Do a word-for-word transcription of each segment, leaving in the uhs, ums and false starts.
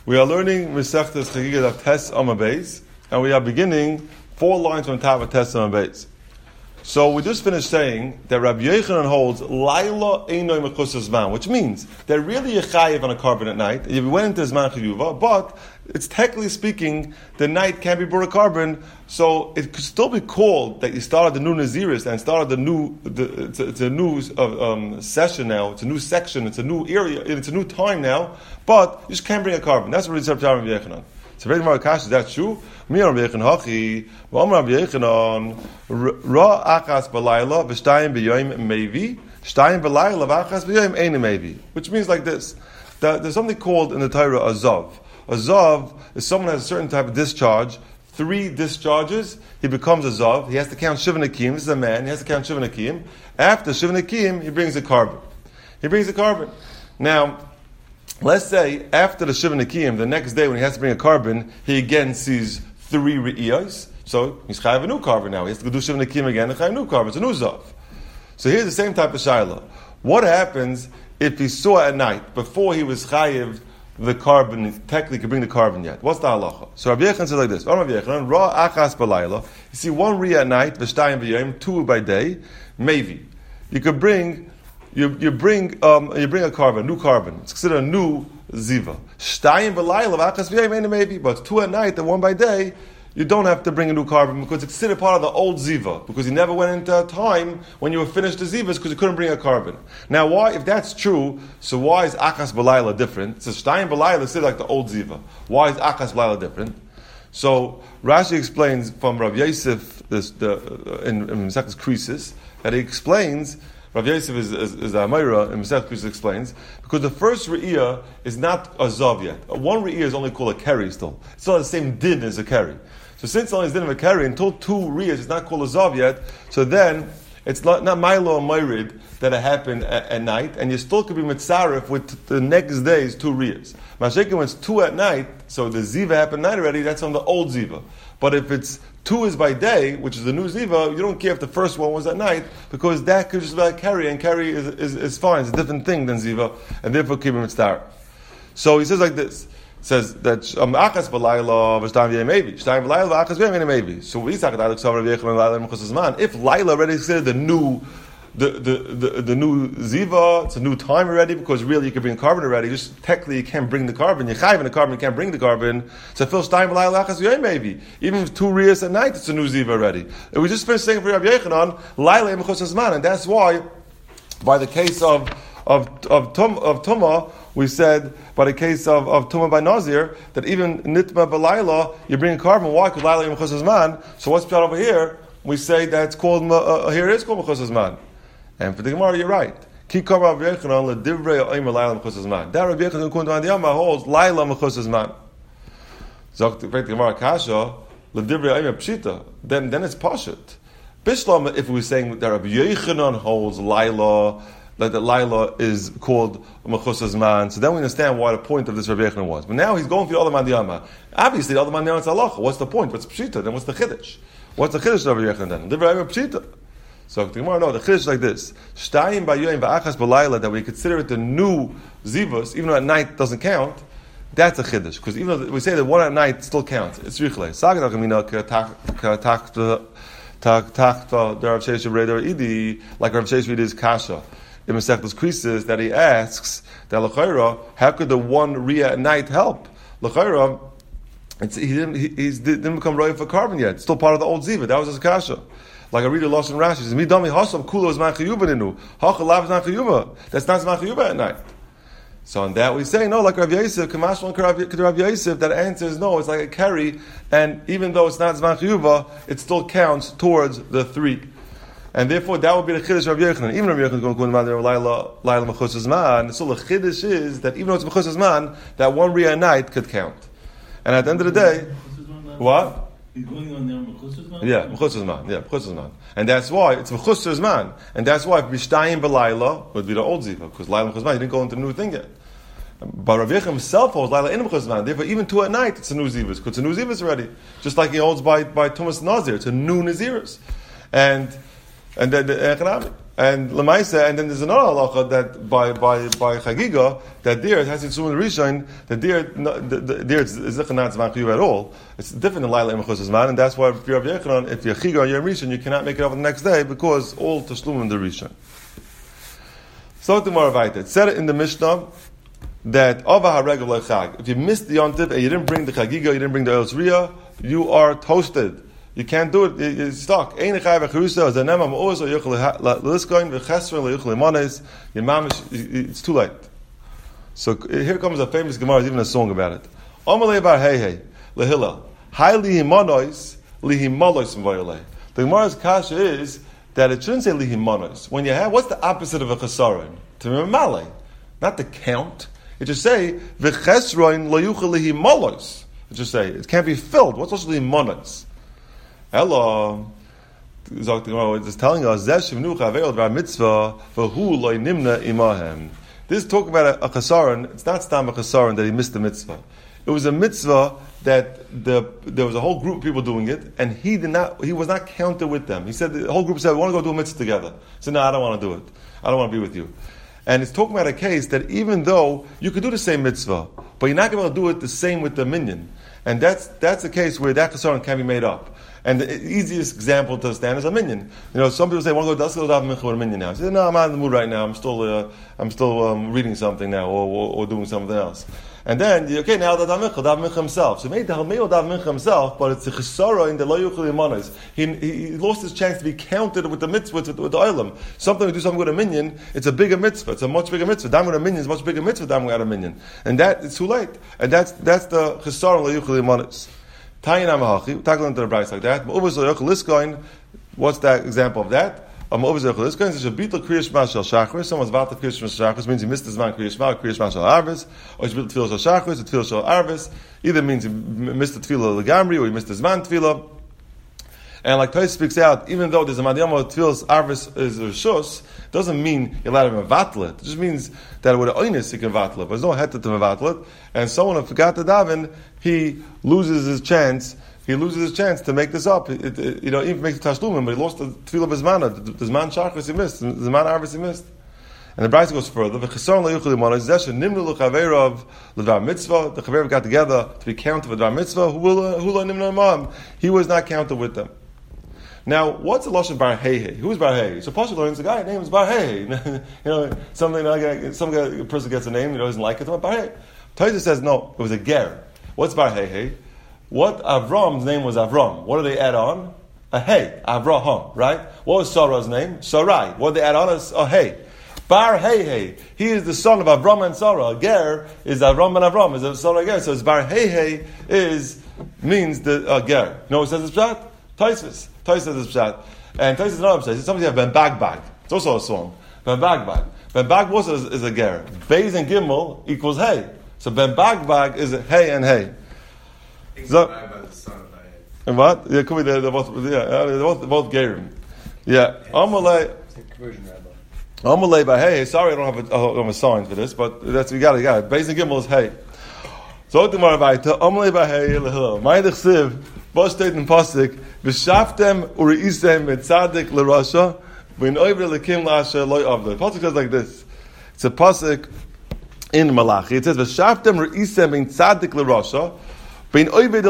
We are learning Masechtas Chagigas of Tes Amud Beis, and we are beginning four lines from the top of Tes Amud Beis. So we just finished saying that Rabbi Yochanan holds Laila Einoi Mechusas Zman, which means they're really a chayiv on a carbon at night. You went into Zman Chiyuva, but it's technically speaking the night can't be brought a carbon, so it could still be called that you started the new Naziris and started the new. The, it's, a, it's a new uh, um, session now. It's a new section. It's a new area. It's a new time now, but you just can't bring a carbon. That's what it's Rabbi Yochanan. So very much is that true? Me Rabbi Yochanan hachi, Vam Rabbi Yochanan ra achas balayla v'shtayim b'yoyim mevi, shtayim balayla v'achas b'yoyim ein mevi. Which means like this: that there's something called in the Torah a zav. A zav is someone who has a certain type of discharge. Three discharges, he becomes a zav. He has to count shiva nakim. This is a man. He has to count shiva nakim. After shiva nakim, he brings a carbon. He brings a carbon. Now, let's say after the shiva nakim, the next day when he has to bring a carbon, he again sees three re'iyos. So he's chayav a new carbon now. He has to go do shiva nakim again and chayav a new carbon. It's a new zav. So here's the same type of shaila. What happens if he saw at night before he was chayav the carbon? Technically, could bring the carbon yet? What's the halacha? So Rabbi Yochanan says like this: Rabbi Yochanan ra achas balayla. You see one re'iyah at night, v'shtayim b'yom, two by day, maybe you could bring. You you bring um, you bring a carbon, a new carbon. It's considered a new ziva. Shtayim b'layla v'achas b'yom, maybe, but two at night and one by day, you don't have to bring a new carbon because it's considered part of the old ziva, because you never went into a time when you were finished the zivas because you couldn't bring a carbon. Now, why, if that's true, so why is achas b'layla different? So shtayim b'layla is still like the old ziva. Why is achas b'layla different? So Rashi explains from Rav Yosef this, the, uh, in, in Masechtas Krisis that he explains. Rav Yosef is, is, is a Amira in Masechtas Krisis explains because the first re'iyah is not a zav yet. One re'iyah is only called a keri still. It's still the same din as a keri. So since only is din of a keri, until two riyas, it's not called a zav yet. So then it's not, not Milo and Myrid that it happened at, at night, and you still could be mitzaref with the next day's two riyas. Mashaykin, when it's two at night, so the ziva happened at night already. That's on the old ziva. But if it's two is by day, which is the new ziva, you don't care if the first one was at night because that could just be a keri, and keri is, is, is fine. It's a different thing than ziva, and therefore keep him mitzaref. So he says like this. Says that achas b'layla v'shtayim b'yom maybe shtayim b'layla v'achas b'yom maybe. So we talk about if Laila already considered the new, the, the, the, the new ziva, it's a new time already because really you can bring carbon already. Just technically you can't bring the carbon. You're chayiv in the carbon, you can't bring the carbon. So fil shtayim b'layla v'achas b'yom maybe. Even if two riyas at night, it's a new ziva already. And we just finished saying for Rabbi Yochanan Laila mechusas zman, and that's why by the case of of of tum of tuma. We said, by the case of, of Tumah by Nazir, that even Nitma Balayla, you bring a carbon. Why? Because Laila Mechusas Zman. So what's put over here? We say that it's called, uh, here it is called Mechusas Zman. And for the Gemara, you're right. Ki kar Rabbi Yochanan ledivrei oimer Laila Mechusas Zman. That Rabbi Yochanan Kundam Diyama holds Laila Mechusas Zman. Zok the Gemara Kasha, ledivrei oimer Pshita. Then, then it's Pashut. Bishlam, if we were saying that Rabbi Yochanan holds Laila, that the Laila is called Mechusas Zman. So then we understand why the point of this Rabbi Yochanan was. But now he's going for the other man diyama. Obviously, the other man diyama is halacha. What's the point? What's pshita? Then what's the chiddush? What's the chiddush of Rabbi Yochanan then? The Rabbi pshita. So the Gemara, no, the chiddush is like this: Shtayim b'yoyim v'achas b'layla, that we consider it the new zivus, even though at night doesn't count. That's a chiddush because even though we say that one at night still counts, it's richle. Sagad achamina k'tachta k'tachta the Rav Sheshes Reder Idi, like Rav Sheshes Reder is kasha. In Masechtas Krisis, that he asks that l'chayra, how could the one riyah at night help? L'chayra, it's, he didn't he he's, didn't become royal for carbon yet. It's still part of the old ziva. That was his kasha. Like I read a loss in Rashi. He says, "Mi dami hasam kulo is machiyuba ninu. Hachalav is machiyuba. That's not machiyuba at night." So on that we say no, like Rav Yosef, Kamashal and Rav Yosef. That answer is no. It's like a keri, and even though it's not machiyuba, it still counts towards the three. And therefore, that would be the chiddush of Rabbi Yochanan. Even Rabbi Yochanan is going to go into Laila Laila Mechusas Zman. So the chiddush is that even though it's Mechusas Zman, that one riyah night could count. And at the end of the day, what? He's going on there Mechusas Zman? Yeah, Mechusas Zman. Yeah, Mechusas Zman. And that's why it's Mechusas Zman. And that's why B'shtayim B'Laila would be the old ziva, because Laila Mechusas Zman, he didn't go into the new thing yet. But Rabbi Yochanan himself holds Laila in Mechusas Zman. Therefore, even two at night, it's a new zivas, because it's a new zivas already. Just like he holds by by Tumas Nazir, it's a new Naziris. And And the, the economic. And Lamaisa, and then there's another halacha that by by by Chagiga that there it has to do with the Rishon that there the, the, there it's Zichan not Zman Chiyuv at all. It's different than Laila Imachos Zman, and that's why if you're Rav Yechanan, if you're Chagiga or you're Rishon, you cannot make it up the next day because all Tashlum in the Rishon. So the Moravite it said it in the Mishnah that Ava HaRegel Lechag. If you missed the Yontif and you didn't bring the Chagiga, you didn't bring the Eretz Riyah, you are toasted. You can't do it. You're stuck. It's too late. So here comes a famous Gemara. There's even a song about it. The Gemara's kasha is that it shouldn't say lihimonos. When you have, what's the opposite of a chesaron? To be male, not to count. It just say v'chesroin lo yuchel lihimonos. It just say it can't be filled. What's also lihimonos? Hello, Zok the Gemara is telling us Zesh Shivnu Chaveil Dvar Mitzvah V'Hu Lo Nimna Imahem. This talk about a, a chesaron. It's not stam a chesaron that he missed the mitzvah. It was a mitzvah that the there was a whole group of people doing it, and he did not. He was not counted with them. He said the whole group said, "We want to go do a mitzvah together." He said, "No, I don't want to do it. I don't want to be with you." And it's talking about a case that even though you could do the same mitzvah, but you're not going to do it the same with the minyan, and that's that's a case where that chesaron can be made up. And the easiest example to understand is a minyan. You know, some people say, "I want to go, let's go daven mincha with a minyan now." I say, "No, I'm not in the mood right now. I'm still, uh, I'm still um, reading something now, or, or, or doing something else." And then, okay, now the daven mincha, daven mincha himself. So maybe the halmei daven mincha himself, but it's a chesara in the lo yuchel imanos. He he lost his chance to be counted with the mitzvah, with, with the olam. Something we do something with a minyan, it's a bigger mitzvah. It's a much bigger mitzvah. Daven with a minyan is a much bigger mitzvah than without a minyan, and that it's too late. And that's that's the chesara lo yuchel imanos. Tayin amahachi, tackle into the Bryce like that. What's that example of that? Someone's vatal kriyish mashal means he missed his man kriyish mashal, kriyish mashal arvis, or he missed the tefillah shal shachris, the tefillah shal arvis. Either means he missed the tefillah legamri, or he missed his man tefillah. And like Tais speaks out, even though there's a madiyama tefillah's arvis is rishus, doesn't mean you're allowed to mevatel it. It just means that with an oinus he can vatel it, but there's no heter to mevatel it. And someone who forgot to daven, he loses his chance. He loses his chance to make this up. It, it, you know, even if he makes the tashlumim, but he lost the tefillah of his mana, the, the man shachris he missed, the man arvis he missed. And the Bryce goes further. The chesaron lo yuchel imanos zesh nimnu l'chaveirav l'dvar mitzvah. The chaveirav got together to be counted with dvar mitzvah. Who will who lo nimnu imam? He was not counted with them. Now, what's the lashon bar heihe? Who's bar heihe? So Pasha learns a guy named is bar heihe. You know, something like some guy, a person gets a name, he doesn't like it. Bar heihe. Taisa says no, it was a ger. What's bar heihe? What Avram's name was Avram. What did they add on? A hey, Avraham, right? What was Sarah's name? Sarai. What did they add on? A hey. Bar heihe. He is the son of Avram and Sarah. Ger is Avram and Avram. Is a son of Ger. So it's bar heihe is means the uh, ger. You know what it says it's pshat? Taisus. Taisus says it's pshat. And Taisus is another pshat. Somebody have Ben Bagbag. It's also a song. Ben Bagbag. Ben Bagbag also is, is a ger. Beis and Gimel equals hey. So Ben Bagbag is a hey and hey. So, and what? Yeah, could be they're, they're both. Yeah, they're both, they're both gerim. Yeah, Amalei. Amalei by hey. Sorry, I don't have a, I don't have a sign for this, but that's we got it. Got it. Beis and Gimel is hey. So the Moravite Amalei by hey lehil. Ma'idich siv. What steht in Pasuk? V'shaftem uriisem mitzadik l'rasha v'inoivre lekim la'asher loy avle. Pasuk says like this. It's a pasuk in Malachi. It says v'shaftem uriisem mitzadik l'rasha. It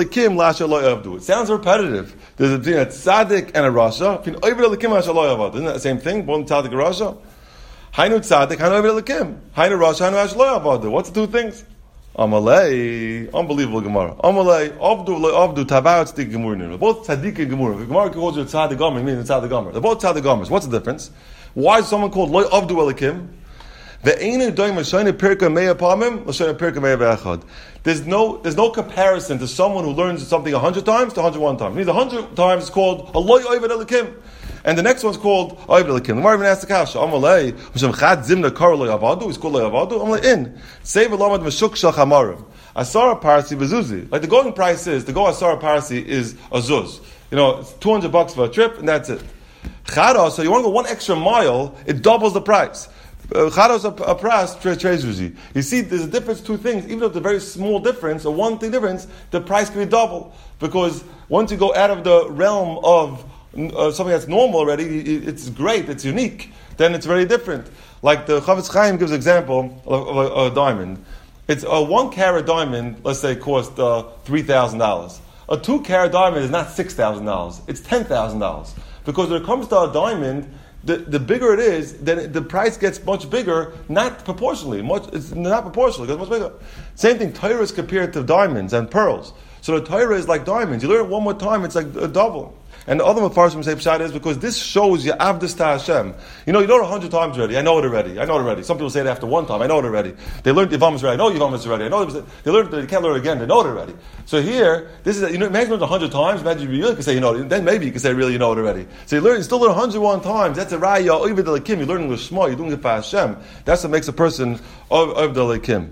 sounds repetitive. There's a between a tzaddik and a rasha. Isn't that the same thing? One tzaddik and rasha. Hainu tzaddik, hainu oived elikim. Hainu rasha, hainu ash lo yavadu. What's the two things? Amalei, unbelievable Gemara. Amalei, avdu lo avdu tavaot tzaddik gemurin. Both tzaddik and gemurin. If Gemara calls you a tzaddik gomer, it means a tzaddik gomer. They're both tzaddik gomers. What's the difference? Why is someone called lo avdu elikim? There's no there's no comparison to someone who learns something a hundred times to a hundred one times. It means a hundred times is called Aloy Oived Elikim, and the next one's called Oived Elikim. The Gemara even asks the kasha, Amalei, Hashem Chad Zimna Kar Lo Yavadu, he's called Lo Yavadu. Amalei in Save Elamad Meshuk Shal Chamarim Asara Parsi Bezuzi. Like the going price is the go Asara Parsi is a zuz. You know, it's two hundred bucks for a trip, and that's it. Chada, so you want to go one extra mile, it doubles the price. Charos a pras trezuzi. You see, there's a difference. Two things, even though it's a very small difference, or one thing difference, the price can be double because once you go out of the realm of uh, something that's normal already, it's great, it's unique, then it's very different. Like the Chavetz Chaim gives an example of, of a, a diamond. It's a one carat diamond, let's say, cost uh, three thousand dollars. A two carat diamond is not six thousand dollars, it's ten thousand dollars. Because when it comes to a diamond, the, the bigger it is, then the price gets much bigger, not proportionally. Much, it's not proportionally, it's much bigger. Same thing, Torah is compared to diamonds and pearls. So the Torah is like diamonds. You learn it one more time, it's like a double. And the other Mepharshim say Pshat is because this shows you Avdus Ta Hashem. You know, you know it a hundred times already. I know it already. I know it already. Some people say it after one time. I know it already. They learned Yavamas already. I know Yavamas already. I know it was, they learned that you can't learn it again. They know it already. So here, this is, you know, imagine learning it a hundred times. Imagine you really can say you know it. Then maybe you can say really you know it already. So you learn, you still learn a hundred and one times. That's a Raya, Oivid Elikim. You're learning Lishma. You're doing it for Hashem. That's what makes a person Oivid Elikim.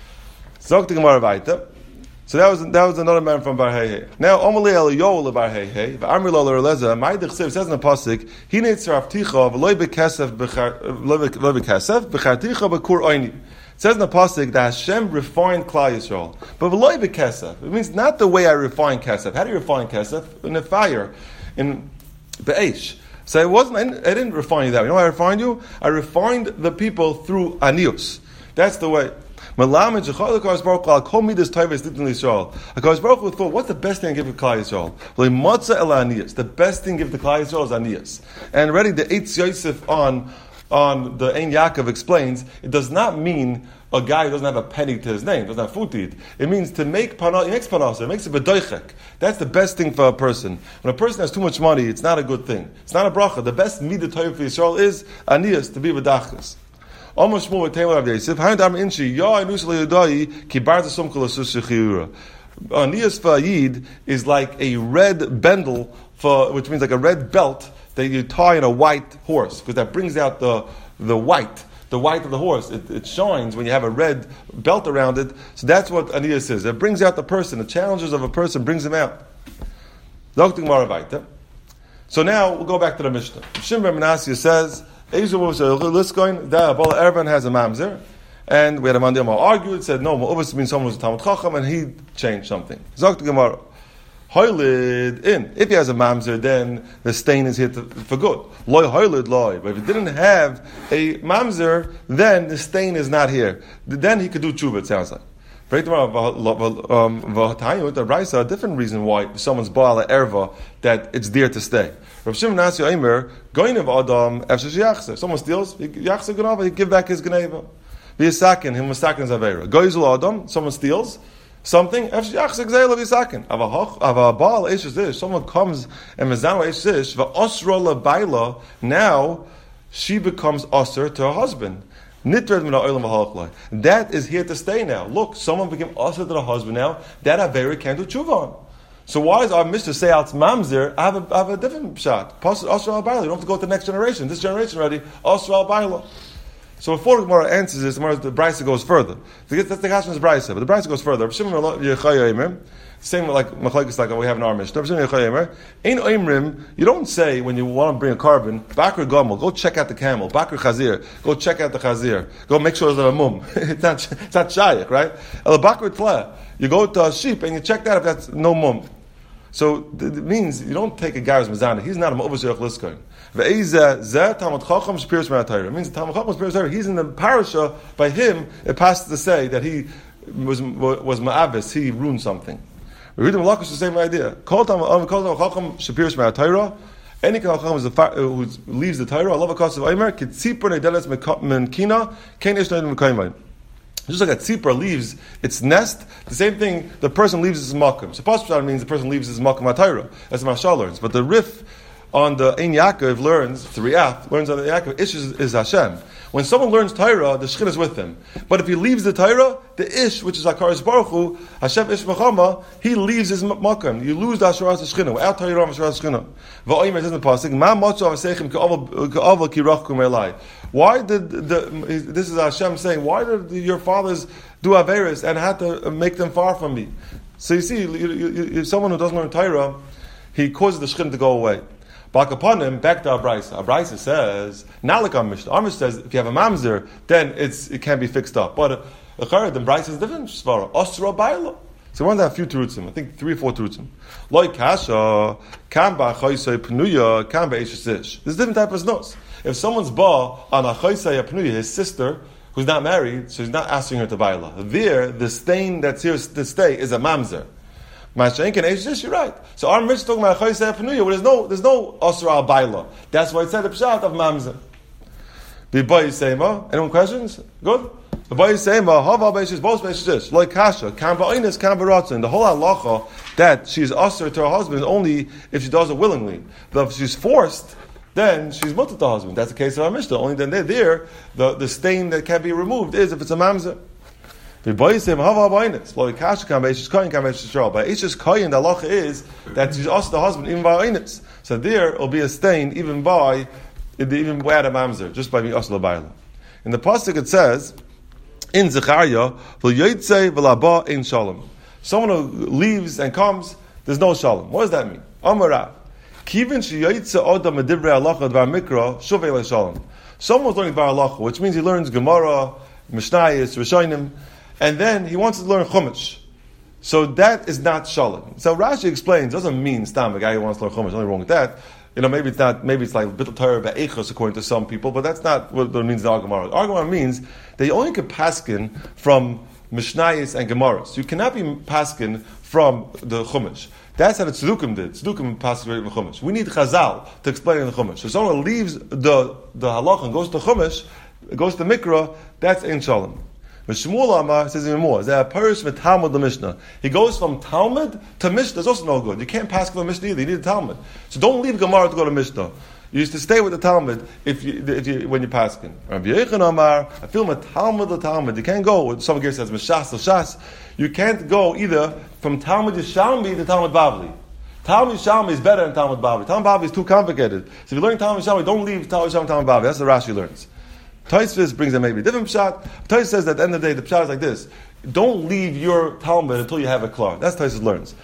Zok the Gemara Vaita. So that was that was another man from Bar Hei. Now Omalei Eliyahu le Bar Hei. V'Amri lo l'Releza. My Dechsev says in the pasuk, Hinei tzarafticha v'loy bekesef v'loy bekesef b'charticha b'kur oini. It says in the pasuk that Hashem refined Klal Yisrael, but v'loy bekesef. It means not the way I refine kesef. How do you refine kesef? In the fire, in be'esh. So it wasn't. I didn't, I didn't refine you that way. You know how I refined you? I refined the people through anius. That's the way. Malamed Shechal HaKadosh Baruch Hu Al Kol Midas Tayvus Nitin Yisrael. HaKadosh Baruch Hu thought, what's the best thing to give to Klal Yisrael? Le'matza el aniyas. The best thing to give to Klal Yisrael is aniyas. And already the Eitz Yosef on on the Ein Yaakov explains, it does not mean a guy who doesn't have a penny to his name, doesn't have food to eat. It means to make panas, it makes panas, it makes a bedoichek. That's the best thing for a person. When a person has too much money, it's not a good thing. It's not a bracha. The best midah toiv for Yisrael is aniyas, to be bedachas. Almost more with Taylor of Yosef. Hind Am Inchi, Ya Inusal Yodai, Kibar Sum Kolasus Chiura. Aniyas Fayid is like a red bendel, for, which means like a red belt that you tie on a white horse, because that brings out the the white, the white of the horse. It, it shines when you have a red belt around it. So that's what Aniyas is. It brings out the person. The challenges of a person brings them out. So now we'll go back to the Mishnah. Shimon ben Menashe says, that Ervan has a mamzer, and we had a Mandir argued, said no, Ma'ubas means someone who's a Talmud Chacham, and he changed something. Zok the Gemara, Hoylid in. If he has a mamzer, then the stain is here to, for good. Loy hoylid loy. But if he didn't have a mamzer, then the stain is not here. Then he could do tshuva, it sounds like. The Raisa, a different reason why someone's Baal Erva, that it's there to stay. Rav Shimon Nasi Omer, going of Adam, Efshesh someone steals, Yachse Ganava, he give back his Ganeva. V'yisakin, him Masakin Zavera. Goizul Adam, someone steals something, Efshesh Yachse Gzeila V'yisakin. Ava Baal Eshes Ish, someone comes and Mezano Eshes Ish, V'osra L'Baila, now she becomes Osir to her husband. That is here to stay now. Look, someone became usher to the husband now. That Avera can't do tshuva on. So why does our Mishnah say out mamzer? I have a, I have a different shot. Usher al baila. You don't have to go to the next generation. This generation already usher al baila. So before the Gemara answers this, the Brisa goes further. That's the Kashman's Brisa, but the Brisa goes further. Same like machlekes like we have in our Mishnah. You don't say when you want to bring a carbon, bakr gomel, go check out the camel, bakr chazir, go check out the chazir, go make sure there's a mum. It's not it's not shayach, right? El bakr tle, you go to a sheep and you check that if that's no mum. So it means you don't take a guy who's mezana. He's not a ma'uvas liskoin. Ve'ezeh zeh Talmud Chacham shpiris me'atayra. It means the Talmud Chacham shpiris me'atayra. He's in the parasha. By him, it passes to say that he was was ma'avis. He ruined something. We read the Malakas the same idea. Kol Talmud Chacham shpiris me'atayra. Any Chacham who leaves the Torah, Allah v'kas of Eimer kitzipur neideles menkina kein ish neidem v'kaymein. Just like a tzipra leaves its nest, the same thing, the person leaves his makom. So Pasuk means the person leaves his makom HaTorah, as the Mashal learns. But the Rif on the Ein Yaakov learns, the Riyaf learns on the Yaakov, Ish is, is Hashem. When someone learns Torah, the Shekhinah is with him. But if he leaves the Torah, the Ish, which is HaKadosh Baruch Hu, Hashem Ish Mechama, he leaves his makom. You lose the Asheras Shekhinah. Without Torah, Asheras Shekhinah. V'oimer says in the Pasuk, Ma motzah v'seichem ka'aval kirachkum elai. Why did the, this is Hashem saying, why did your fathers do Averis and had to make them far from me? So you see, you, you, you, someone who doesn't learn Torah, he causes the Shekhinah to go away. Back upon him, back to Abraisa. Abraisa says, not like our Mishnah. Our Mishnah says, if you have a mamzer, then it's, it can be fixed up. But a chayred, the Abraisa is different. Osra baila. So we want to have a few terutzim. I think three or four terutzim. Like kasha, kam ba'achaysay pnuya, kam ba'eshesish. There's different types of nos. If someone's ba on achaysay pnuya, his sister, who's not married, so he's not asking her to baila. There, the stain that's here to stay is a mamzer. Mashenkin eshes, you're right. So our Mishnah talking about achaysay pnuya, where there's no there's no osra al baila. That's why it said the pshat of mamzer. B'bayis seima. Anyone questions? Good. The B'bayis seima. Hava beishes both beishes. Like kasha. Kam ba'inus kam baratzin. The whole halacha that she's usher to her husband is only if she does it willingly. But if she's forced, then she's mutter to the husband. That's the case of our Mishnah. Only then they're there. The the stain that can be removed is if it's a mamzer. B'bayis seima hava ba'inus. Like kasha kam beishes koyin kam beishes shral. But ishes koyin the halacha is that she's usher the husband even by ba'inus. So there will be a stain even by. Even by a mamzer, just by being asla ba'ila. In the pasuk it says, in Zechariah, v'yoytzei v'laba ein shalom. Someone who leaves and comes, there's no shalom. What does that mean? Amarav, kivin sheyoytzei odam medivrei halacha dvar mikra shuvei le'shalom. Someone's learning dvar halacha, which means he learns Gemara, Mishnayos, Rishonim, and then he wants to learn Chumash. So that is not shalom. So Rashi explains, doesn't mean stam a guy who wants to learn Chumash. Nothing wrong with that. You know, maybe it's not, maybe it's like Bittul Torah Be'echos according to some people, but that's not what it means in our Gemara. Our Gemara means that you only can paskin from Mishnayos and Gemaras. So you cannot be paskin from the Chumash. That's how the Tzedukim did. Tzedukim paskin from the Chumash. We need Chazal to explain in the Chumash. So someone leaves the, the halach and goes to Chumash, goes to Mikra, that's Ein Shalom. But Shmuel Amar says even more. Is that a parish with Talmud the Mishnah? He goes from Talmud to Mishnah. That's also no good. You can't pass from Mishnah either. You need a Talmud. So don't leave Gemara to go to Mishnah. You used to stay with the Talmud if you, if you when you're passing. Rabbi Yechon Amar, I feel a Talmud the Talmud. You can't go. Someone here says Mishas Shas. You can't go either from Talmud Yishalmi to Talmud Bavli. Talmud Yishalmi is better than Talmud Bavli. Talmud Bavli is too complicated. So if you're learning Talmud Yishalmi, don't leave Talmud Yishalmi Talmud Bavli. That's the Rashi learns. Tosfos brings a maybe a different pshat. Tosfos says that at the end of the day, the pshat is like this. Don't leave your Talmud until you have a klar. That's Tosfos learns.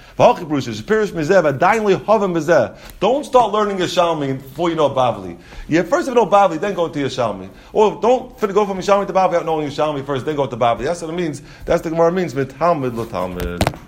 Don't start learning Yishalmi before you know Bavli. Yeah, first if you know Bavli, then go to Yishalmi. Or don't go from Yishalmi to Bavli without knowing Yishalmi first, then go to Bavli. That's what it means. That's the Gemara means with Talmud lo Talmud.